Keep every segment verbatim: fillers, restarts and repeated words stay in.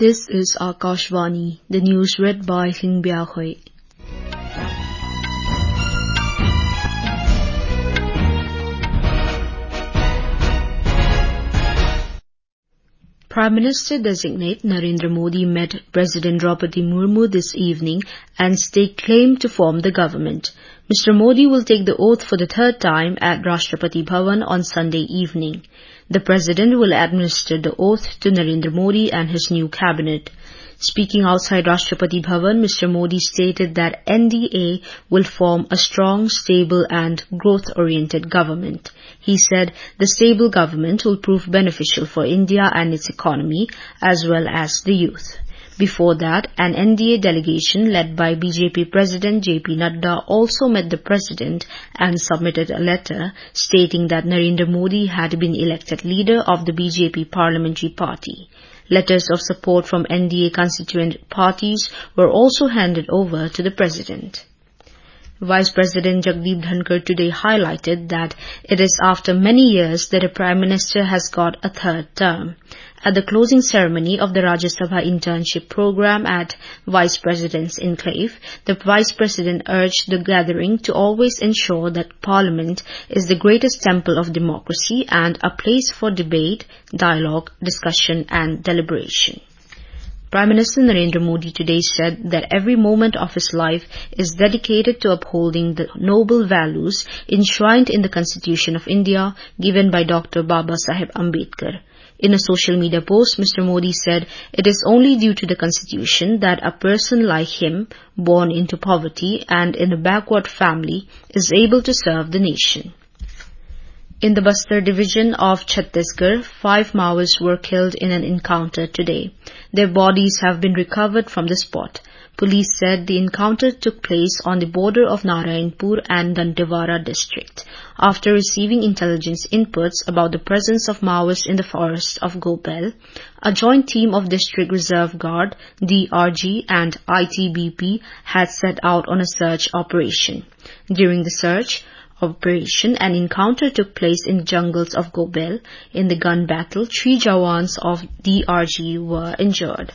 This is Akashvani, the news read by Hingbia Hui. Prime Minister-designate Narendra Modi met President Draupadi Murmu this evening and staked claim to form the government. Mister Modi will take the oath for the third time at Rashtrapati Bhavan on Sunday evening. The President will administer the oath to Narendra Modi and his new cabinet. Speaking outside Rashtrapati Bhavan, Mister Modi stated that N D A will form a strong, stable and growth-oriented government. He said the stable government will prove beneficial for India and its economy as well as the youth. Before that, an N D A delegation led by B J P President J P Nadda also met the President and submitted a letter stating that Narendra Modi had been elected leader of the B J P parliamentary party. Letters of support from N D A constituent parties were also handed over to the President. Vice President Jagdeep Dhankar today highlighted that it is after many years that a Prime Minister has got a third term. At the closing ceremony of the Rajya Sabha internship program at Vice President's Enclave, the Vice President urged the gathering to always ensure that Parliament is the greatest temple of democracy and a place for debate, dialogue, discussion and deliberation. Prime Minister Narendra Modi today said that every moment of his life is dedicated to upholding the noble values enshrined in the Constitution of India given by Doctor Baba Saheb Ambedkar. In a social media post, Mister Modi said it is only due to the Constitution that a person like him, born into poverty and in a backward family, is able to serve the nation. In the Bastar division of Chhattisgarh, five Maoists were killed in an encounter today. Their bodies have been recovered from the spot. Police said the encounter took place on the border of Narayanpur and Dantewara district. After receiving intelligence inputs about the presence of Maoists in the forest of Gobel, a joint team of District Reserve Guard, D R G and I T B P had set out on a search operation. During the search operation, an encounter took place in the jungles of Gobel. In the gun battle, three Jawans of D R G were injured.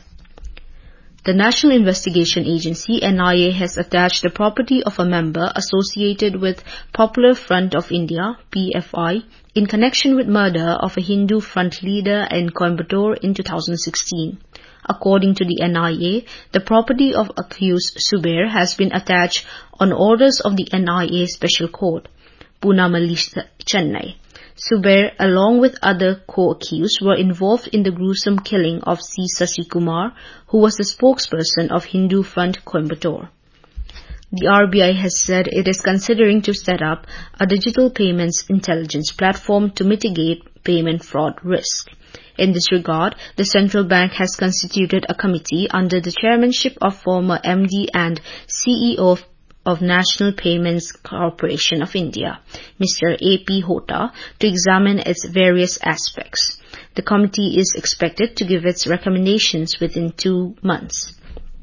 The National Investigation Agency N I A has attached the property of a member associated with Popular Front of India P F I in connection with murder of a Hindu Front leader in Coimbatore in two thousand sixteen. According to the N I A, the property of accused Subair has been attached on orders of the N I A Special Court, Punamalli, Chennai. Subair, along with other co-accused, were involved in the gruesome killing of C. Sasi Kumar, who was the spokesperson of Hindu Front Coimbatore. The R B I has said it is considering to set up a digital payments intelligence platform to mitigate payment fraud risk. In this regard, the central bank has constituted a committee under the chairmanship of former M D and C E O of of National Payments Corporation of India, Mister A P Hota, to examine its various aspects. The committee is expected to give its recommendations within two months.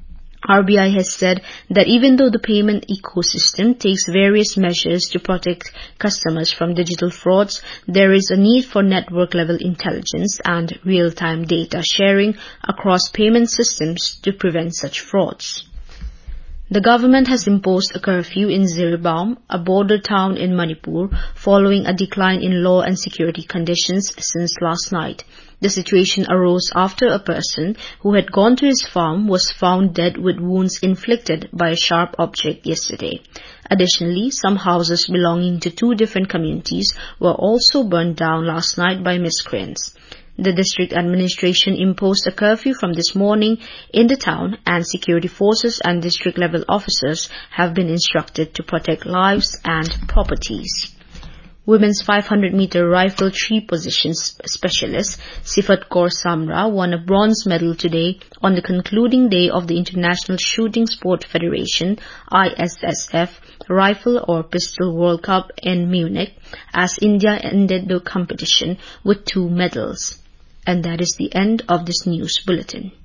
R B I has said that even though the payment ecosystem takes various measures to protect customers from digital frauds, there is a need for network-level intelligence and real-time data sharing across payment systems to prevent such frauds. The government has imposed a curfew in Zirbaum, a border town in Manipur, following a decline in law and security conditions since last night. The situation arose after a person who had gone to his farm was found dead with wounds inflicted by a sharp object yesterday. Additionally, some houses belonging to two different communities were also burned down last night by miscreants. The district administration imposed a curfew from this morning in the town, and security forces and district-level officers have been instructed to protect lives and properties. Women's five hundred meter rifle three-position specialist Sifat Kaur Samra won a bronze medal today on the concluding day of the International Shooting Sport Federation I S S F Rifle or Pistol World Cup in Munich, as India ended the competition with two medals. And that is the end of this news bulletin.